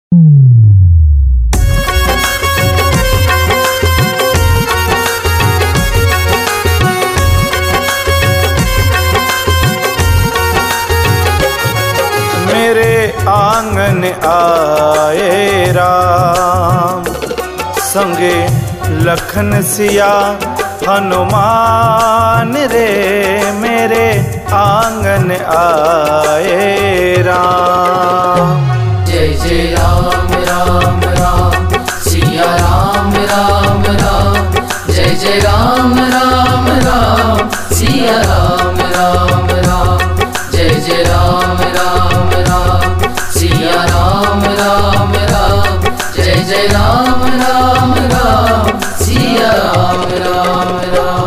मेरे आंगन आए राम, संगे लखन सिया हनुमान रे। मेरे आंगन आए राम। जय जय राम राम राम सिया राम राम राम। जय जय राम राम राम सिया राम राम राम। जय जय राम राम राम सिया राम राम राम। जय जय राम राम राम सिया राम राम राम।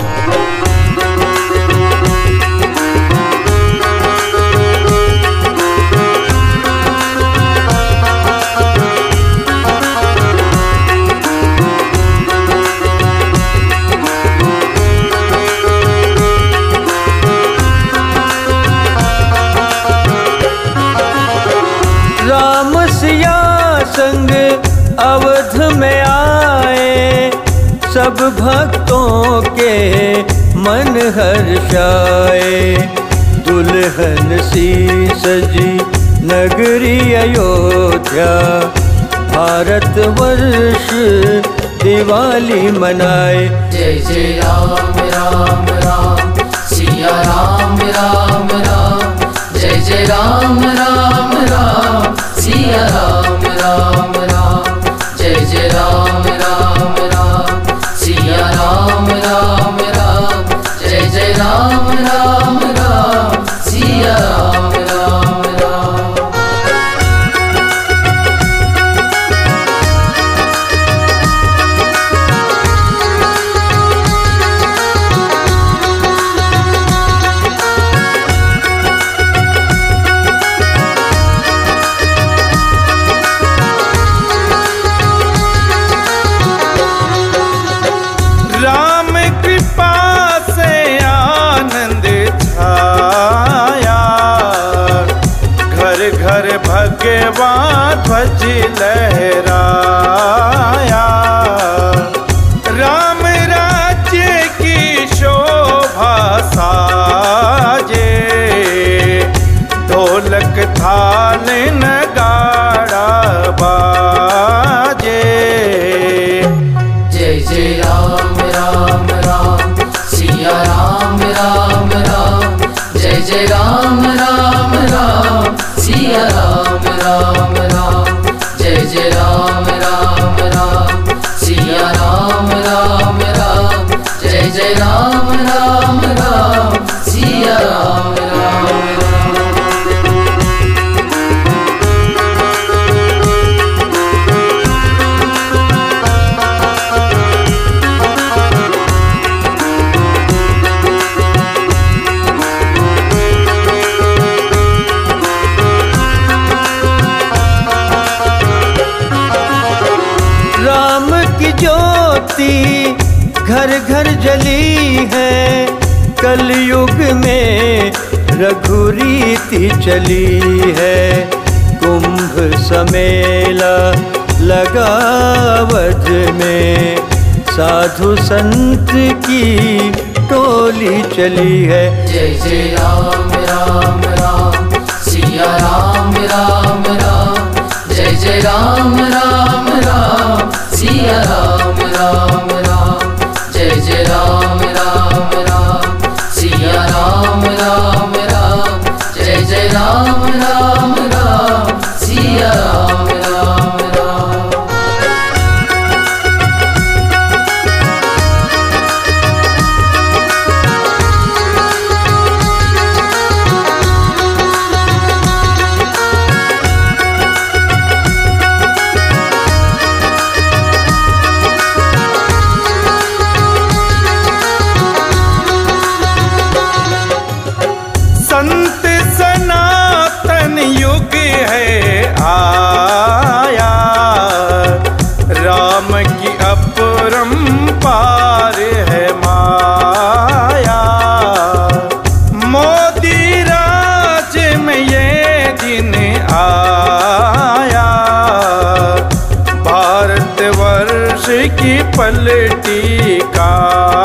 संग अवध में आए, सब भक्तों के मन हर्षाए। दुल्हन सी सजी नगरी अयोध्या, भारत वर्ष दिवाली मनाए। जय जय राम राम राम सिया राम राम राम। जय जय राम राम राम सिया राम राम राम। जय जय राम राम राम सिया राम राम राम। जय जय राम राम राम सिया राम राम राम। भगवान ध्वज लहराया। राम राज्य की शोभा साजे, ढोलक थाल नगाड़ा बाजे। जय जय राम राम राम सिया राम राम राम। जय जय राम राम राम सिया राम राम राम। जय जय राम राम राम सिया राम राम राम। जय जय राम राम राम सिया राम राम राम। घर घर जली है, कलयुग में रघुरीति चली है। कुंभ समेला लगावध में, साधु संत की टोली चली है। जय जय राम राम राम सिया राम राम राम। जय जय राम राम राम सिया राम राम राम। जय जय राम राम राम सिया राम राम राम। जय जय राम राम राम सिया राम राम राम। की पलटी का